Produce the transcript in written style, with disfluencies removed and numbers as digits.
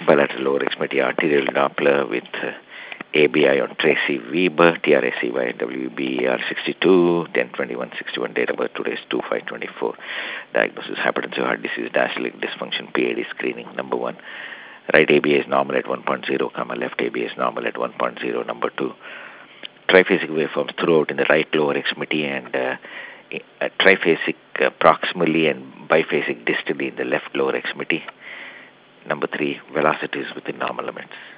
bilateral lower extremity arterial Doppler with ABI on Tracy Weber, TRACY WBER 62, 10/21/61, date of birth today is 2/5/24. Diagnosis hypertensive heart disease, diastolic dysfunction, PAD screening. Number 1. Right ABA is normal at 1.0, left ABA is normal at 1.0. Number 2. Triphasic waveforms throughout in the right lower extremity and triphasic proximally and biphasic distally in the left lower extremity. Number 3, velocities within normal limits.